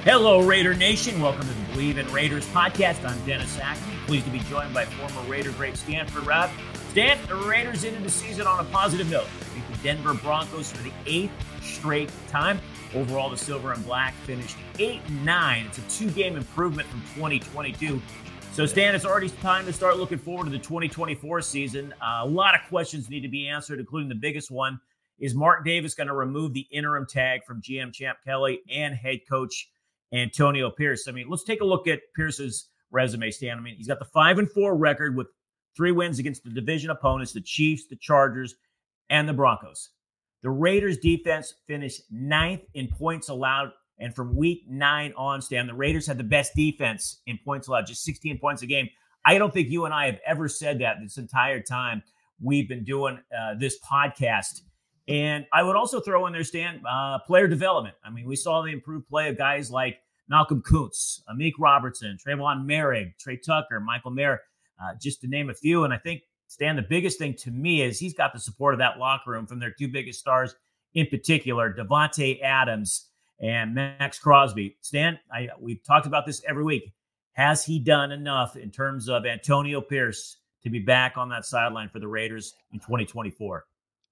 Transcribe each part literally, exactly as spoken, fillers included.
Hello, Raider Nation. Welcome to the Believe in Raiders podcast. I'm Dennis Ackley. Pleased to be joined by former Raider great Stanford Rob. Stan, the Raiders ended the season on a positive note. Beat the Denver Broncos for the eighth straight time. Overall, the Silver and Black finished eight and nine. It's a two-game improvement from twenty twenty-two. So, Stan, it's already time to start looking forward to the twenty twenty-four season. Uh, a lot of questions need to be answered, including the biggest one. Is Mark Davis going to remove the interim tag from G M Champ Kelly and head coach Antonio Pierce? I mean, let's take a look at Pierce's resume, Stan. I mean, he's got the five and four record with three wins against the division opponents, the Chiefs, the Chargers, and the Broncos. The Raiders defense finished ninth in points allowed. And from week nine on, Stan, the Raiders had the best defense in points allowed, just sixteen points a game. I don't think you and I have ever said that this entire time we've been doing uh, this podcast. And I would also throw in there, Stan, uh, player development. I mean, we saw the improved play of guys like Malcolm Kuntz, Amik Robertson, Trayvon Merrick, Trey Tucker, Michael Mayer, uh, just to name a few. And I think, Stan, the biggest thing to me is he's got the support of that locker room from their two biggest stars in particular, Devontae Adams and Max Crosby. Stan, I, we've talked about this every week. Has he done enough in terms of Antonio Pierce to be back on that sideline for the Raiders in twenty twenty-four?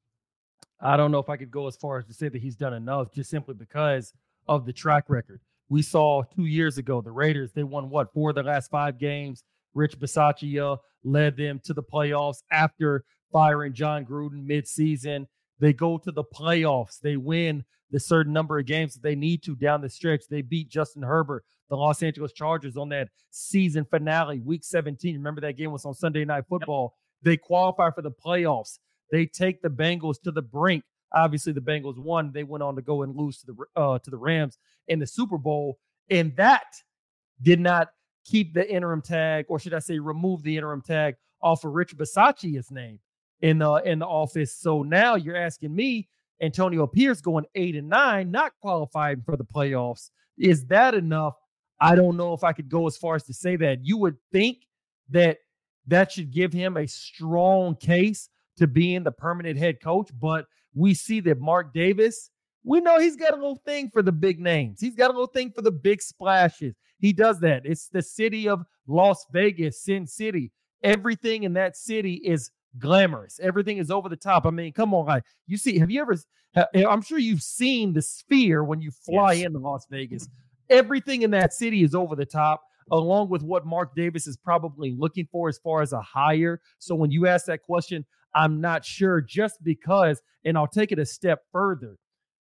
I don't know if I could go as far as to say that he's done enough, just simply because of the track record. We saw two years ago, the Raiders, they won what, four of their last five games. Rich Bisaccia led them to the playoffs after firing John Gruden midseason. They go to the playoffs. They win the certain number of games that they need to down the stretch. They beat Justin Herbert, the Los Angeles Chargers, on that season finale, week seventeen. Remember that game was on Sunday Night Football. Yep. They qualify for the playoffs. They take the Bengals to the brink. Obviously, the Bengals won. They went on to go and lose to the uh, to the Rams in the Super Bowl. And that did not keep the interim tag, or should I say remove the interim tag off of Rich Bisaccia's name in the, in the office. So now you're asking me, Antonio Pierce going eight and nine, not qualifying for the playoffs. Is that enough? I don't know if I could go as far as to say that. You would think that that should give him a strong case to being the permanent head coach, but we see that Mark Davis, we know he's got a little thing for the big names. He's got a little thing for the big splashes. He does that. It's the city of Las Vegas, Sin City. Everything in that city is glamorous. Everything is over the top. I mean, come on, like you see, have you ever, I'm sure you've seen the Sphere when you fly yes. into Las Vegas. Everything in that city is over the top, along with what Mark Davis is probably looking for as far as a hire. So when you ask that question, I'm not sure, just because, and I'll take it a step further.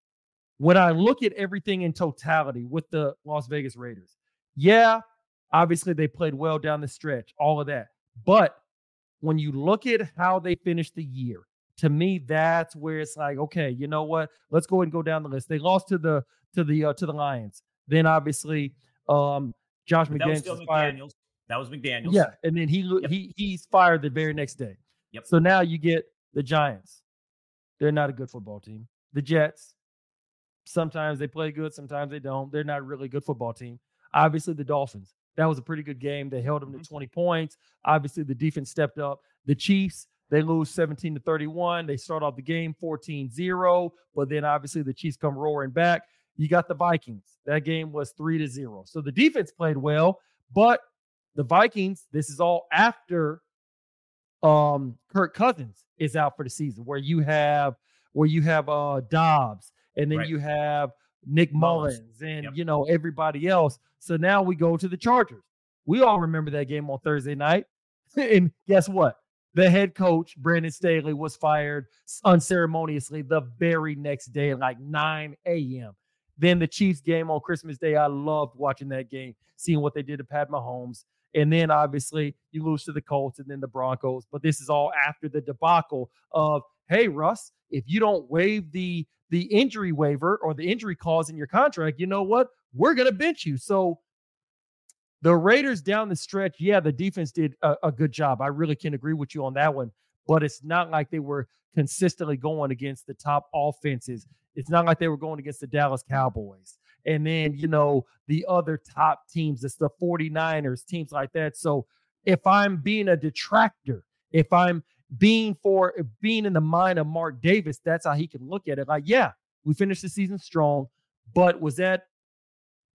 When I look at everything in totality with the Las Vegas Raiders, yeah, obviously they played well down the stretch, all of that. But when you look at how they finished the year, to me, that's where it's like, okay, you know what? Let's go ahead and go down the list. They lost to the to the uh, to the Lions. Then obviously, um, Josh but McDaniels was fired. McDaniels. That was McDaniels. Yeah, and then he yep. he he's fired the very next day. Yep. So now you get the Giants. They're not a good football team. The Jets, sometimes they play good, sometimes they don't. They're not really a good football team. Obviously, the Dolphins. That was a pretty good game. They held them mm-hmm. to twenty points. Obviously, the defense stepped up. The Chiefs, they lose seventeen to thirty-one. They start off the game fourteen zero, but then obviously the Chiefs come roaring back. You got the Vikings. That game was three to zero. So the defense played well, but the Vikings, this is all after um, Kirk Cousins is out for the season, where you have where you have uh, Dobbs, and then right. you have Nick Mullins, Mullins and, yep. you know, everybody else. So now we go to the Chargers. We all remember that game on Thursday night. And guess what? The head coach, Brandon Staley, was fired unceremoniously the very next day at like nine a.m. Then the Chiefs game on Christmas Day, I loved watching that game, seeing what they did to Pat Mahomes. And then obviously you lose to the Colts and then the Broncos. But this is all after the debacle of, hey, Russ, if you don't waive the the injury waiver or the injury clause in your contract, you know what? We're going to bench you. So the Raiders down the stretch, yeah, the defense did a, a good job. I really can agree with you on that one. But it's not like they were consistently going against the top offenses. It's not like they were going against the Dallas Cowboys. And then, you know, the other top teams, it's the forty-niners, teams like that. So if I'm being a detractor, if I'm being for being in the mind of Mark Davis, that's how he can look at it. Like, yeah, we finished the season strong, but was that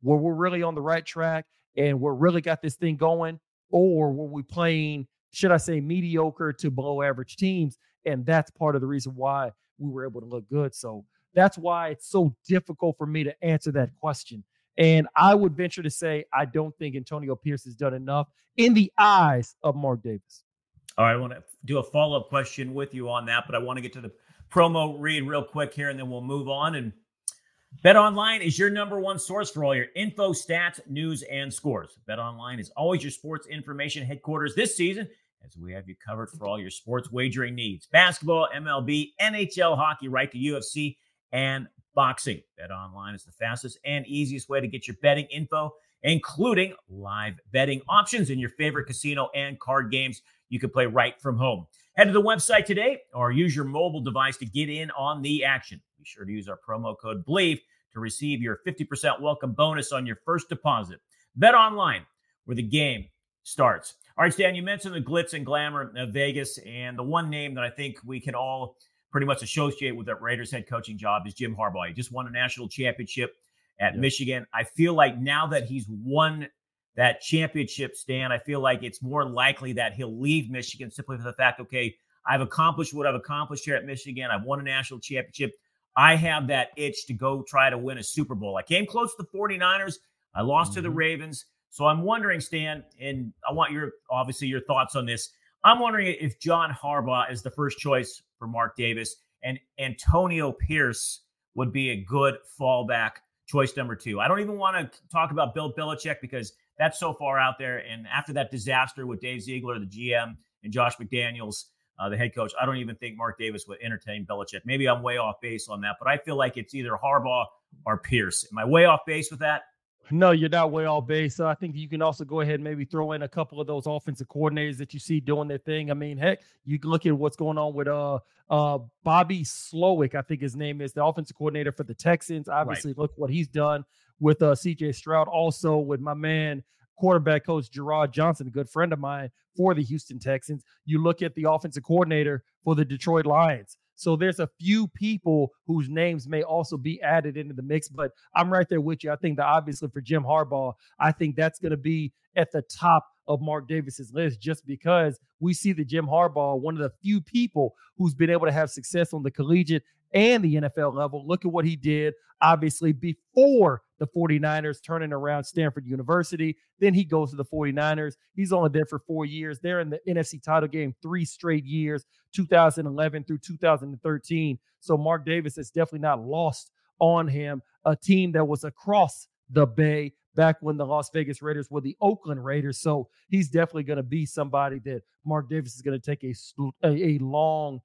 where we're really on the right track and we're really got this thing going, or were we playing, should I say, mediocre to below average teams? And that's part of the reason why we were able to look good. So that's why it's so difficult for me to answer that question. And I would venture to say I don't think Antonio Pierce has done enough in the eyes of Mark Davis. All right, I want to do a follow-up question with you on that, but I want to get to the promo read real quick here, and then we'll move on. And BetOnline is your number one source for all your info, stats, news, and scores. BetOnline is always your sports information headquarters this season, as we have you covered for all your sports wagering needs. Basketball, M L B, N H L hockey, right to U F C, and boxing. BetOnline is the fastest and easiest way to get your betting info, including live betting options in your favorite casino and card games you can play right from home. Head to the website today or use your mobile device to get in on the action. Be sure to use our promo code BLEAV to receive your fifty percent welcome bonus on your first deposit. BetOnline, where the game starts. All right, Stan, you mentioned the glitz and glamour of Vegas, and the one name that I think we can all pretty much associate with that Raiders head coaching job is Jim Harbaugh. He just won a national championship at Yeah. Michigan. I feel like now that he's won that championship, Stan, I feel like it's more likely that he'll leave Michigan simply for the fact, okay, I've accomplished what I've accomplished here at Michigan. I've won a national championship. I have that itch to go try to win a Super Bowl. I came close to the forty-niners. I lost mm-hmm. to the Ravens. So I'm wondering, Stan, and I want your, obviously, your thoughts on this. I'm wondering if John Harbaugh is the first choice for Mark Davis and Antonio Pierce would be a good fallback choice number two. I don't even want to talk about Bill Belichick because that's so far out there. And after that disaster with Dave Ziegler, the G M, and Josh McDaniels, uh, the head coach, I don't even think Mark Davis would entertain Belichick. Maybe I'm way off base on that, but I feel like it's either Harbaugh or Pierce. Am I way off base with that? No, you're not way off base. So I think you can also go ahead and maybe throw in a couple of those offensive coordinators that you see doing their thing. I mean, heck, you can look at what's going on with uh uh Bobby Slowick, I think his name is, the offensive coordinator for the Texans. Obviously, right. Look what he's done with uh C J Stroud. Also with my man, quarterback coach Gerard Johnson, a good friend of mine for the Houston Texans. You look at the offensive coordinator for the Detroit Lions. So there's a few people whose names may also be added into the mix, but I'm right there with you. I think that obviously for Jim Harbaugh, I think that's going to be at the top of Mark Davis's list just because we see that Jim Harbaugh, one of the few people who's been able to have success on the collegiate and the N F L level. Look at what he did, obviously, before the forty-niners, turning around Stanford University. Then he goes to the forty-niners. He's only there for four years. They're in the N F C title game three straight years, two thousand eleven through two thousand thirteen. So Mark Davis has definitely not lost on him, a team that was across the bay back when the Las Vegas Raiders were the Oakland Raiders. So he's definitely going to be somebody that Mark Davis is going to take a, a, a long,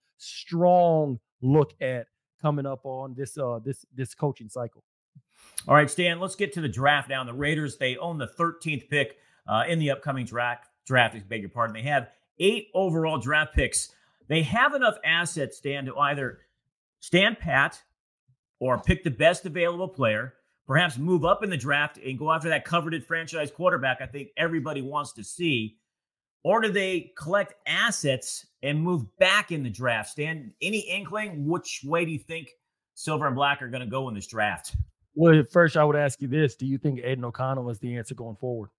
strong look at coming up on this uh this this coaching cycle. All right, Stan, let's get to the draft now. And the Raiders, they own the thirteenth pick uh, in the upcoming draft. Draft, I beg your pardon. They have eight overall draft picks. They have enough assets, Stan, to either stand pat or pick the best available player, perhaps move up in the draft and go after that coveted franchise quarterback I think everybody wants to see. Or do they collect assets and move back in the draft? Stan, any inkling which way do you think Silver and Black are going to go in this draft? Well, first I would ask you this. Do you think Aiden O'Connell is the answer going forward?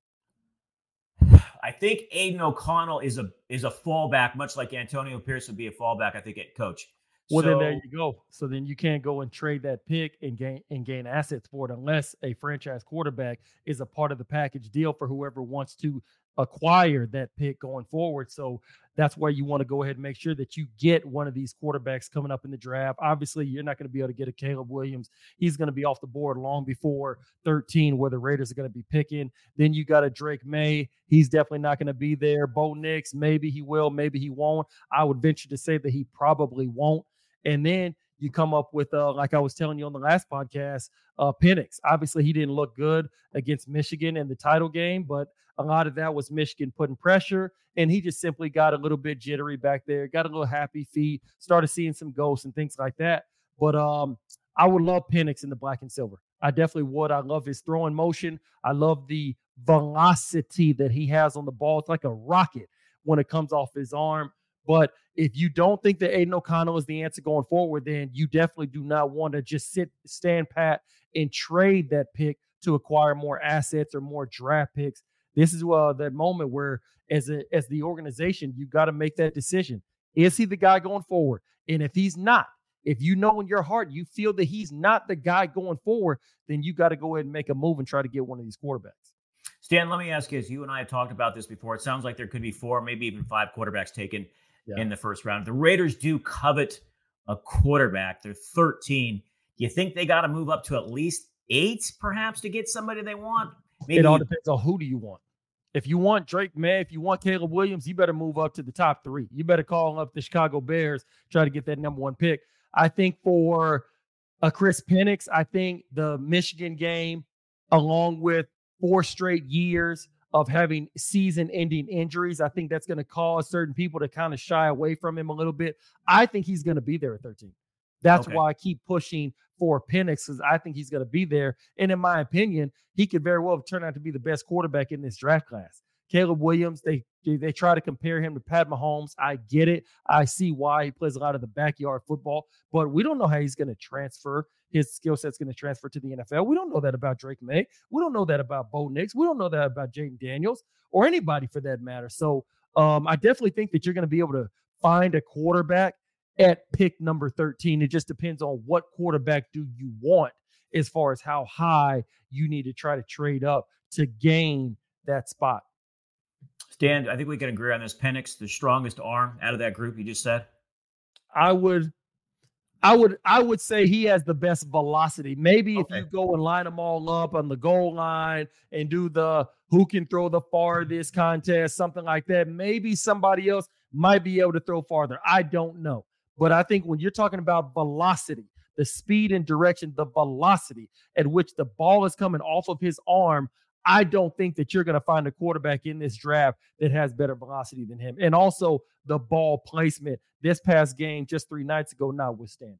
I think Aiden O'Connell is a is a fallback, much like Antonio Pierce would be a fallback, I think, at coach. Well, so, then there you go. So then you can't go and trade that pick and gain and gain assets for it unless a franchise quarterback is a part of the package deal for whoever wants to acquire that pick going forward. So that's why you want to go ahead and make sure that you get one of these quarterbacks coming up in the draft. Obviously, you're not going to be able to get a Caleb Williams. He's going to be off the board long before thirteen, where the Raiders are going to be picking. Then you got a Drake May. He's definitely not going to be there. Bo Nix, maybe he will, maybe he won't. I would venture to say that he probably won't. And then you come up with, uh, like I was telling you on the last podcast, uh, Penix. Obviously, he didn't look good against Michigan in the title game, but a lot of that was Michigan putting pressure, and he just simply got a little bit jittery back there, got a little happy feet, started seeing some ghosts and things like that. But um, I would love Penix in the black and silver. I definitely would. I love his throwing motion. I love the velocity that he has on the ball. It's like a rocket when it comes off his arm. But if you don't think that Aiden O'Connell is the answer going forward, then you definitely do not want to just sit, stand pat, and trade that pick to acquire more assets or more draft picks. This is uh, that moment where, as a, as the organization, you got to make that decision. Is he the guy going forward? And if he's not, if you know in your heart you feel that he's not the guy going forward, then you got to go ahead and make a move and try to get one of these quarterbacks. Stan, let me ask you, as you and I have talked about this before, it sounds like there could be four, maybe even five quarterbacks taken yeah. in the first round. The Raiders do covet a quarterback. They're thirteen. Do you think they got to move up to at least eight, perhaps, to get somebody they want? Maybe it all depends on who do you want. If you want Drake May, if you want Caleb Williams, you better move up to the top three. You better call up the Chicago Bears, try to get that number one pick. I think for a Chris Penix, I think the Michigan game, along with four straight years of having season-ending injuries, I think that's going to cause certain people to kind of shy away from him a little bit. I think he's going to be there at thirteen. That's okay. why I keep pushing for Penix, because I think he's going to be there. And in my opinion, he could very well turn out to be the best quarterback in this draft class. Caleb Williams, they they try to compare him to Pat Mahomes. I get it. I see why he plays a lot of the backyard football, but we don't know how he's going to transfer. His skill set's going to transfer to the N F L. We don't know that about Drake May. We don't know that about Bo Nix. We don't know that about Jaden Daniels or anybody for that matter. So um, I definitely think that you're going to be able to find a quarterback at pick number thirteen. It just depends on what quarterback do you want as far as how high you need to try to trade up to gain that spot. Stan, I think we can agree on this. Penix, the strongest arm out of that group you just said? I would I would I would say he has the best velocity. Maybe okay. if you go and line them all up on the goal line and do the who can throw the farthest contest, something like that, maybe somebody else might be able to throw farther. I don't know. But I think when you're talking about velocity, the speed and direction, the velocity at which the ball is coming off of his arm, I don't think that you're going to find a quarterback in this draft that has better velocity than him. And also the ball placement this past game just three nights ago notwithstanding.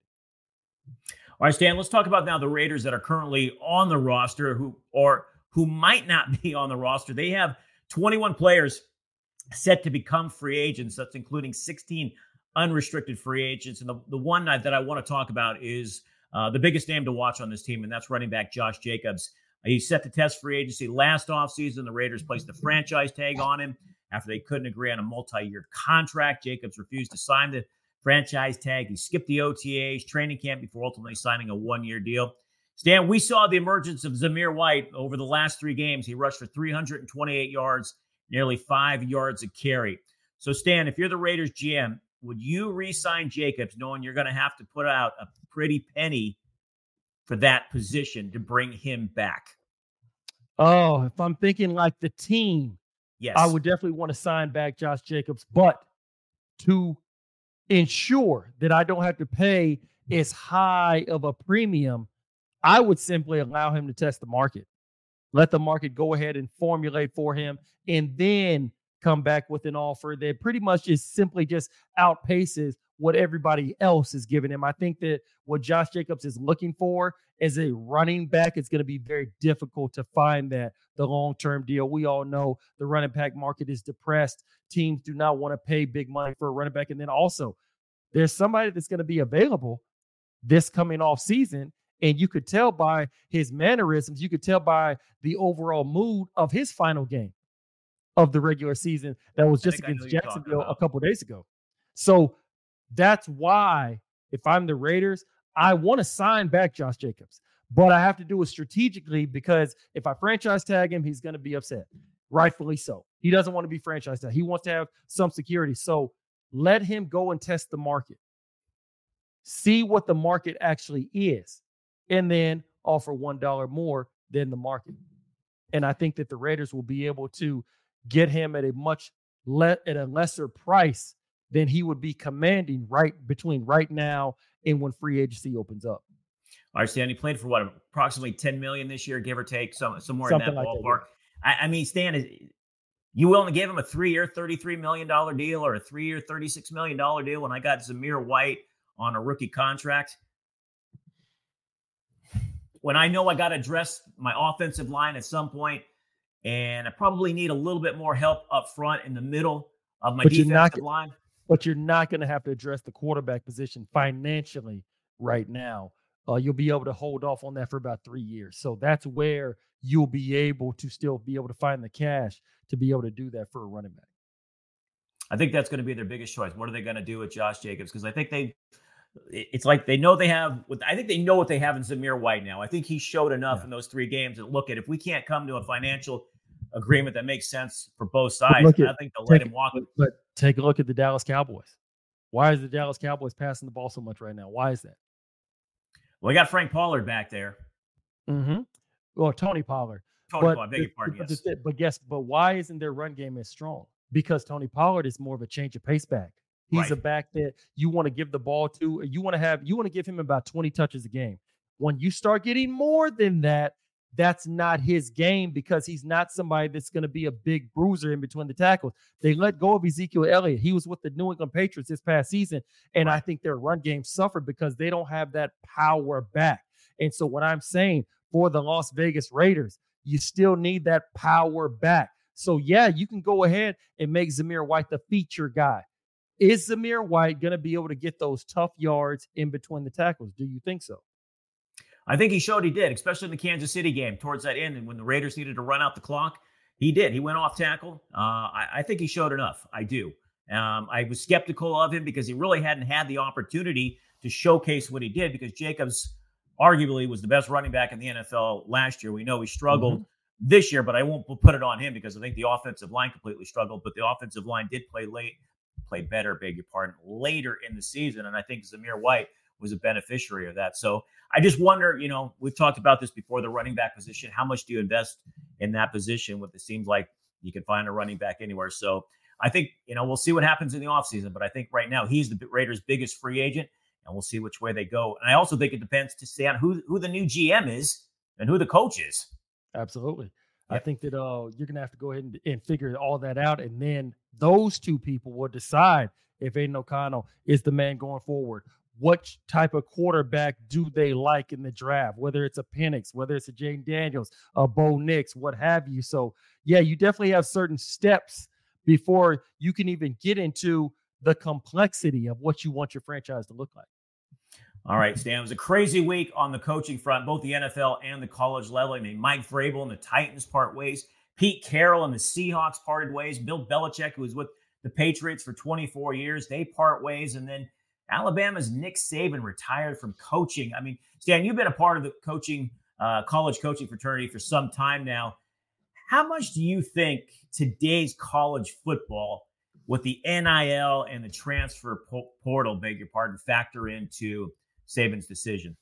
All right, Stan, let's talk about now the Raiders that are currently on the roster who or who might not be on the roster. They have twenty-one players set to become free agents. That's including sixteen unrestricted free agents. And the, the one that I want to talk about is uh, the biggest name to watch on this team, and that's running back Josh Jacobs. He set to test free agency last offseason. The Raiders placed the franchise tag on him after they couldn't agree on a multi-year contract. Jacobs refused to sign the franchise tag. He skipped the O T As, training camp, before ultimately signing a one-year deal. Stan, we saw the emergence of Zamir White over the last three games. He rushed for three hundred twenty-eight yards, nearly five yards a carry. So, Stan, if you're the Raiders G M, would you re-sign Jacobs knowing you're going to have to put out a pretty penny for that position to bring him back? Oh, if I'm thinking like the team, yes, I would definitely want to sign back Josh Jacobs. But to ensure that I don't have to pay as high of a premium, I would simply allow him to test the market. Let the market go ahead and formulate for him, and then come back with an offer that pretty much just simply just outpaces what everybody else is giving him. I think that what Josh Jacobs is looking for as a running back, it's going to be very difficult to find that, the long-term deal. We all know the running back market is depressed. Teams do not want to pay big money for a running back. And then also, there's somebody that's going to be available this coming off season, and you could tell by his mannerisms, you could tell by the overall mood of his final game of the regular season that was just against Jacksonville a couple of days ago. So that's why, if I'm the Raiders, I want to sign back Josh Jacobs, but I have to do it strategically, because if I franchise tag him, he's going to be upset. Rightfully so. He doesn't want to be franchise tag. He wants to have some security. So let him go and test the market. See what the market actually is, and then offer one dollar more than the market. And I think that the Raiders will be able to get him at a much le- at a lesser price than he would be commanding right between right now and when free agency opens up. All right, Stan, he played for what, approximately ten million dollars this year, give or take, some, somewhere Something in that like ballpark. That, I, I mean, Stan, is you willing to give him a three-year, thirty-three million dollars deal or a three-year, thirty-six million dollars deal when I got Zamir White on a rookie contract? When I know I got to address my offensive line at some point, and I probably need a little bit more help up front in the middle of my but defensive you're not, line. But you're not going to have to address the quarterback position financially right now. Uh, you'll be able to hold off on that for about three years. So that's where you'll be able to still be able to find the cash to be able to do that for a running back. I think that's going to be their biggest choice. What are they going to do with Josh Jacobs? Because I think they, it's like they know they have, I think they know what they have in Zamir White now. I think he showed enough yeah. in those three games that look at, if we can't come to a financial agreement that makes sense for both sides, at, I think they'll let him walk. But, but take a look at the Dallas Cowboys. Why is the Dallas Cowboys passing the ball so much right now? Why is that? Well, we got Frank Pollard back there. Mm-hmm. Well, Tony Pollard. Tony Pollard, I beg your pardon, but, yes. But, but guess, but why isn't their run game as strong? Because Tony Pollard is more of a change of pace back. He's right. a back that you want to give the ball to. You want to have, you want to give him about twenty touches a game. When you start getting more than that, that's not his game, because he's not somebody that's going to be a big bruiser in between the tackles. They let go of Ezekiel Elliott. He was with the New England Patriots this past season, and right. I think their run game suffered because they don't have that power back. And so what I'm saying for the Las Vegas Raiders, you still need that power back. So, yeah, you can go ahead and make Zamir White the feature guy. Is Zamir White going to be able to get those tough yards in between the tackles? Do you think so? I think he showed he did, especially in the Kansas City game towards that end. And when the Raiders needed to run out the clock, he did. He went off tackle. Uh, I, I think he showed enough. I do. Um, I was skeptical of him because he really hadn't had the opportunity to showcase what he did, because Jacobs arguably was the best running back in the N F L last year. We know he struggled mm-hmm. this year, but I won't put it on him because I think the offensive line completely struggled. But the offensive line did play late, play better, beg your pardon, later in the season. And I think Zamir White was a beneficiary of that. So I just wonder, you know, we've talked about this before, the running back position. How much do you invest in that position with it seems like you can find a running back anywhere? So I think, you know, we'll see what happens in the offseason. But I think right now he's the Raiders' biggest free agent, and we'll see which way they go. And I also think it depends to stay on who, who the new G M is and who the coach is. Absolutely. Yep. I think that uh, you're going to have to go ahead and, and figure all that out. And then those two people will decide if Aiden O'Connell is the man going forward. What type of quarterback do they like in the draft, whether it's a Penix, whether it's a Jane Daniels, a Bo Nix, what have you. So, yeah, you definitely have certain steps before you can even get into the complexity of what you want your franchise to look like. All right, Stan, it was a crazy week on the coaching front, both the N F L and the college level. I mean, Mike Vrabel and the Titans part ways. Pete Carroll and the Seahawks parted ways. Bill Belichick, who was with the Patriots for twenty-four years, they part ways. And then Alabama's Nick Saban retired from coaching. I mean, Stan, you've been a part of the coaching, uh, college coaching fraternity for some time now. How much do you think today's college football, with the N I L and the transfer portal, beg your pardon, factor into Saban's decision?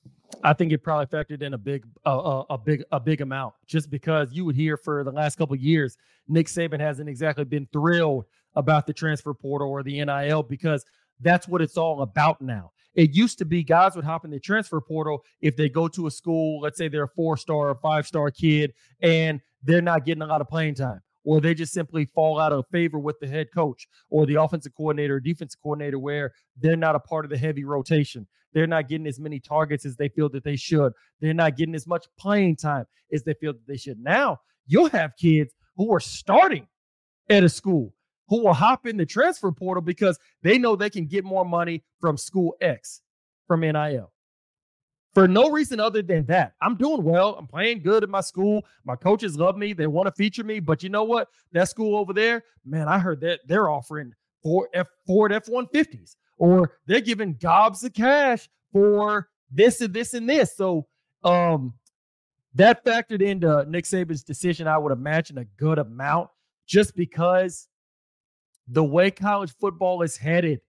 I think it probably factored in a big, uh, a big, a big amount, just because you would hear for the last couple of years, Nick Saban hasn't exactly been thrilled about the transfer portal or the N I L, because that's what it's all about now. It used to be guys would hop in the transfer portal if they go to a school, let's say they're a four-star or five-star kid, and they're not getting a lot of playing time, or they just simply fall out of favor with the head coach or the offensive coordinator or defensive coordinator, where they're not a part of the heavy rotation. They're not getting as many targets as they feel that they should. They're not getting as much playing time as they feel that they should. Now you'll have kids who are starting at a school who will hop in the transfer portal because they know they can get more money from school X, from N I L. For no reason other than that. I'm doing well. I'm playing good at my school. My coaches love me. They want to feature me. But you know what? That school over there, man, I heard that they're offering four F Ford F one fifties, or they're giving gobs of cash for this and this and this. So um, that factored into Nick Saban's decision, I would imagine, a good amount, just because the way college football is headed,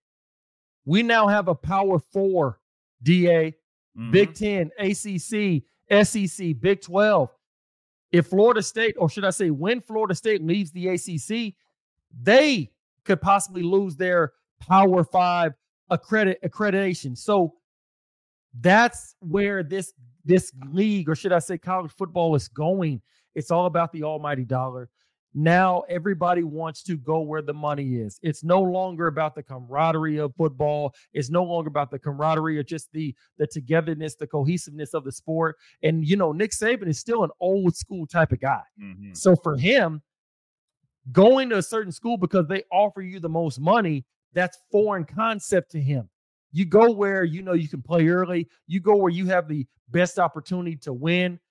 we now have a Power Four, D A, mm-hmm. Big Ten, A C C, S E C, Big twelve. If Florida State, or should I say when Florida State leaves the A C C, they could possibly lose their Power Five accredit, accreditation. So that's where this, this league, or should I say college football, is going. It's all about the almighty dollar. Now everybody wants to go where the money is. It's no longer about the camaraderie of football. It's no longer about the camaraderie of just the, the togetherness, the cohesiveness of the sport. And, you know, Nick Saban is still an old school type of guy. Mm-hmm. So for him, going to a certain school because they offer you the most money, that's foreign concept to him. You go where you know you can play early. You go where you have the best opportunity to win,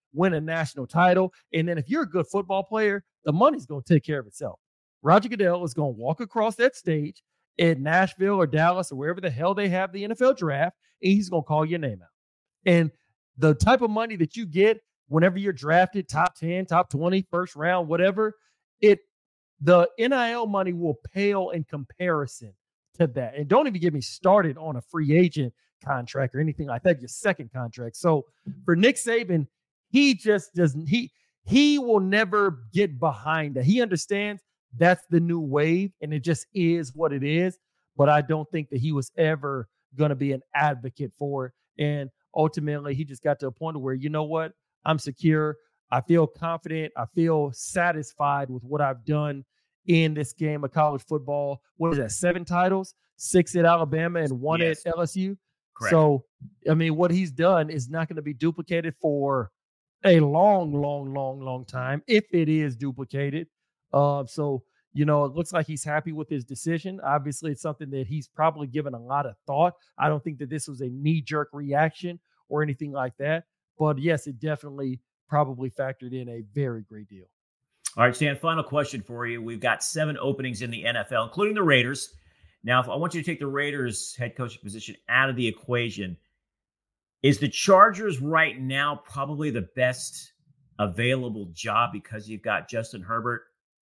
win a national title. And then if you're a good football player, the money's going to take care of itself. Roger Goodell is going to walk across that stage in Nashville or Dallas or wherever the hell they have the N F L draft, and he's going to call your name out. And the type of money that you get whenever you're drafted top ten, top twenty, first round, whatever, it the N I L money will pale in comparison to that. And don't even get me started on a free agent contract or anything like that, your second contract. So for Nick Saban, he just doesn't, he, he will never get behind that. He understands that's the new wave and it just is what it is. But I don't think that he was ever going to be an advocate for it. And ultimately he just got to a point where, you know what, I'm secure. I feel confident. I feel satisfied with what I've done in this game of college football. What is that? Seven titles, six at Alabama and one yes. at L S U. Correct. So, I mean, what he's done is not going to be duplicated for a long, long, long, long time, if it is duplicated. Uh, so, you know, it looks like he's happy with his decision. Obviously, it's something that he's probably given a lot of thought. I don't think that this was a knee-jerk reaction or anything like that. But, yes, it definitely probably factored in a very great deal. All right, Stan, final question for you. We've got seven openings in the N F L, including the Raiders. Now, if I want you to take the Raiders head coaching position out of the equation, is the Chargers right now probably the best available job because you've got Justin Herbert?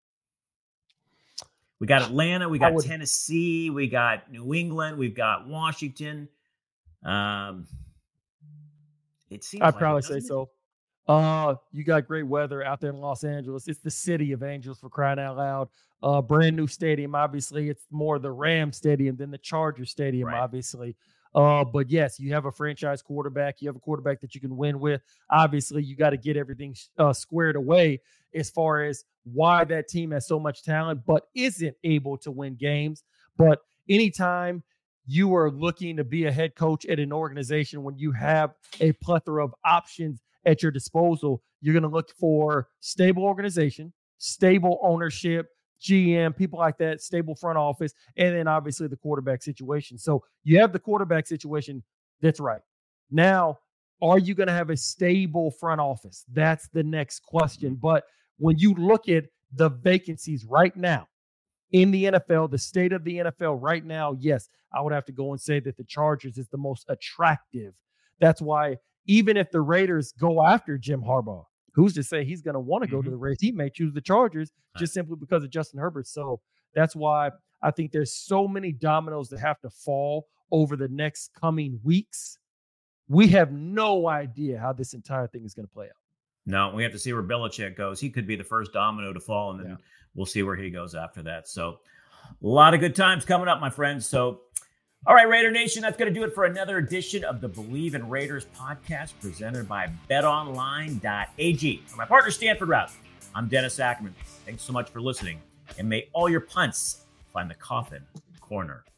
We got Atlanta, we got would, Tennessee, we got New England, we've got Washington. Um, it seems I'd like probably it, say it? so. Uh, you got great weather out there in Los Angeles. It's the city of angels, for crying out loud. Uh, brand new stadium. Obviously, it's more the Rams stadium than the Chargers stadium, right. obviously. Uh, but yes, you have a franchise quarterback. You have a quarterback that you can win with. Obviously, you got to get everything uh, squared away as far as why that team has so much talent, but isn't able to win games. But anytime you are looking to be a head coach at an organization, when you have a plethora of options at your disposal, you're going to look for stable organization, stable ownership, G M, people like that, stable front office, and then obviously the quarterback situation. So you have the quarterback situation. That's right. Now, are you going to have a stable front office? That's the next question. But when you look at the vacancies right now in the N F L, the state of the N F L right now, yes, I would have to go and say that the Chargers is the most attractive. That's why even if the Raiders go after Jim Harbaugh, who's to say he's going to want to go mm-hmm. to the Raiders? He may choose the Chargers just simply because of Justin Herbert. So that's why I think there's so many dominoes that have to fall over the next coming weeks. We have no idea how this entire thing is going to play out. No, we have to see where Belichick goes. He could be the first domino to fall, and then yeah. we'll see where he goes after that. So a lot of good times coming up, my friends. So, all right, Raider Nation, that's going to do it for another edition of the Believe in Raiders podcast presented by bet online dot a g. For my partner, Stanford Routt, I'm Dennis Ackerman. Thanks so much for listening, and may all your punts find the coffin corner.